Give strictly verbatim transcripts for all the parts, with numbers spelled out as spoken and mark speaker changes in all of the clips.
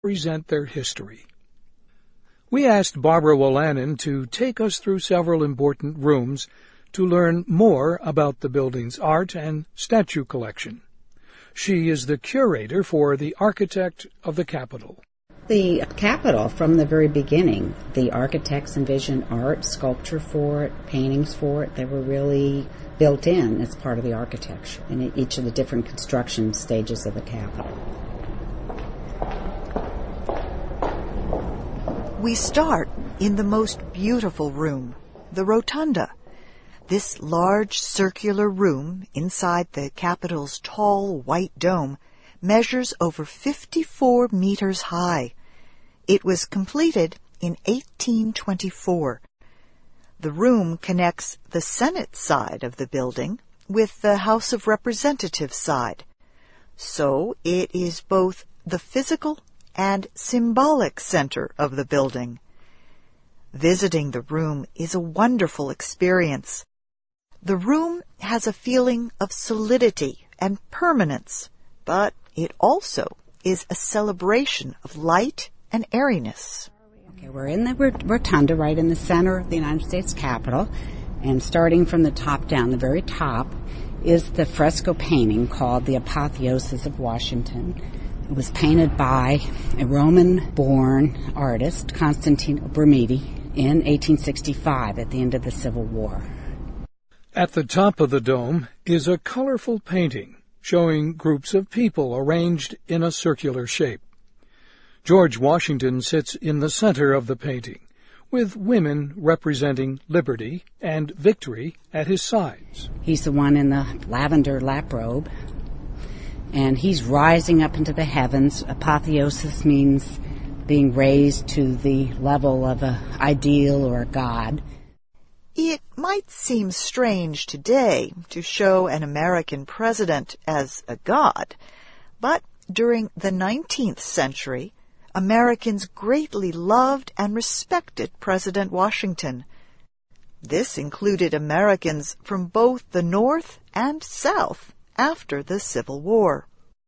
Speaker 1: present their history. We asked Barbara Wolanin to take us through several important rooms to learn more about the building's art and statue collection. She is the curator for the Architect of the Capitol.
Speaker 2: The Capitol, from the very beginning, the architects envisioned art, sculpture for it, paintings for it. They were really built in as part of the architecture in each of the different construction stages of the Capitol.
Speaker 3: We start in the most beautiful room, the Rotunda. This large circular room inside the Capitol's tall white dome measures over fifty-four meters high. It was completed in eighteen twenty-four. The room connects the Senate side of the building with the House of Representatives side. So it is both the physical and symbolic center of the building. Visiting the room is a wonderful experience. The room has a feeling of solidity and permanence, but it also is a celebration of light and airiness.
Speaker 2: Okay, we're in the rotunda right in the center of the United States Capitol, and starting from the top down, the very top, is the fresco painting called The Apotheosis of Washington. It was painted by a Roman-born artist, Constantino Brumidi, in eighteen sixty-five at the end of the Civil War.
Speaker 1: At the top of the dome is a colorful painting showing groups of people arranged in a circular shape. George Washington sits in the center of the painting, with women representing liberty and victory at his sides.
Speaker 2: He's the one in the lavender lap robe, and he's rising up into the heavens. Apotheosis means being raised to the level of an ideal or a god.
Speaker 3: It might seem strange today to show an American president as a god, but during the nineteenth century, Americans greatly loved and respected President Washington. This included Americans from both the North and South after the Civil War.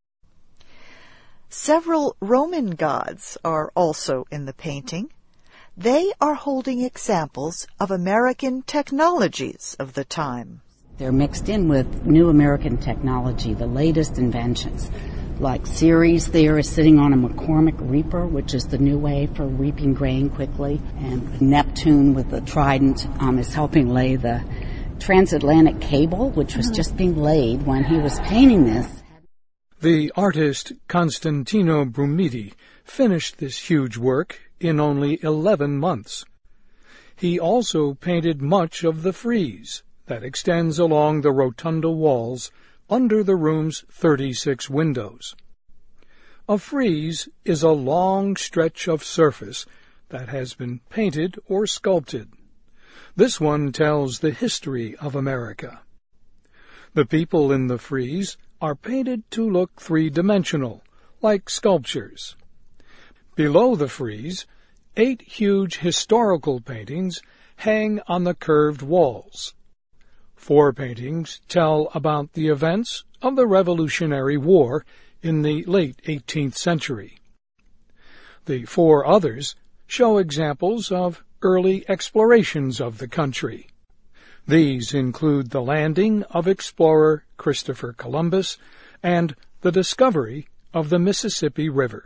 Speaker 3: Several Roman gods are also in the painting. They are holding examples of American technologies of the time.
Speaker 2: They're mixed in with new American technology, the latest inventions. Like Ceres there is sitting on a McCormick reaper, which is the new way for reaping grain quickly. And Neptune with the trident um, is helping lay the transatlantic cable, which was just being laid when he was painting this.
Speaker 1: The artist Constantino Brumidi finished this huge work in only eleven months. He also painted much of the frieze that extends along the rotunda walls under the room's thirty-six windows. A frieze is a long stretch of surface that has been painted or sculpted. This one tells the history of America. The people in the frieze are painted to look three-dimensional, like sculptures. Below the frieze, eight huge historical paintings hang on the curved walls. Four paintings tell about the events of the Revolutionary War in the late eighteenth century. The four others show examples of early explorations of the country. These include the landing of explorer Christopher Columbus and the discovery of the Mississippi River.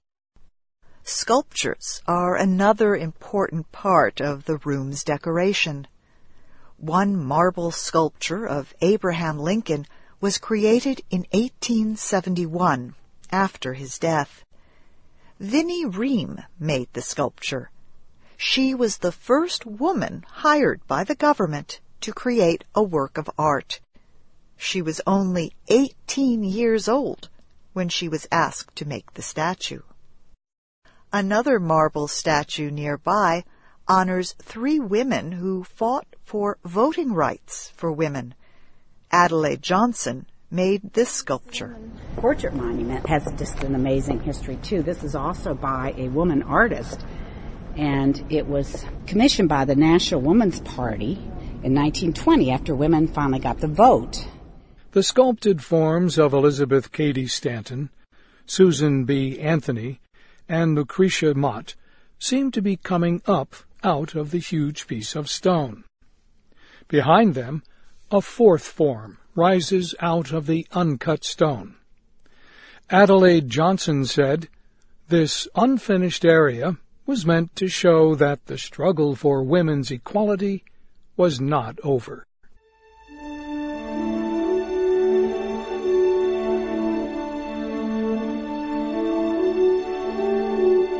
Speaker 3: Sculptures are another important part of the room's decoration. One marble sculpture of Abraham Lincoln was created in eighteen seventy-one, after his death. Vinnie Ream made the sculpture. She was the first woman hired by the government to create a work of art. She was only eighteen years old when she was asked to make the statue. Another marble statue nearby honors three women who fought for voting rights for women. Adelaide Johnson made this sculpture.
Speaker 2: The portrait monument has just an amazing history, too. This is also by a woman artist, and it was commissioned by the National Woman's Party in nineteen twenty after women finally got the vote.
Speaker 1: The sculpted forms of Elizabeth Cady Stanton, Susan B. Anthony, and Lucretia Mott seem to be coming up out of the huge piece of stone. Behind them, a fourth form rises out of the uncut stone. Adelaide Johnson said, "This unfinished area was meant to show that the struggle for women's equality was not over."